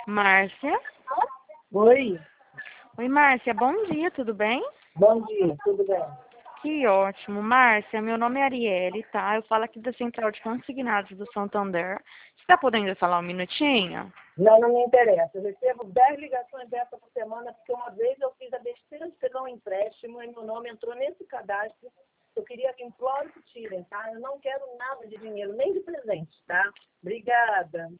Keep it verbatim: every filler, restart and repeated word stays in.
Márcia? Oi, Oi, Márcia, bom dia, tudo bem? bom dia, tudo bem? Que ótimo. Márcia, meu nome é Arielle, tá? Eu falo aqui da Central de Consignados do Santander. Você está podendo falar um minutinho? Não, não me interessa. Eu recebo dez ligações dessa por semana, porque uma vez eu fiz a besteira de pegar um empréstimo e meu nome entrou nesse cadastro. Eu queria que imploro que tirem, tá? Eu não quero nada de dinheiro, nem de presente, tá? Obrigada.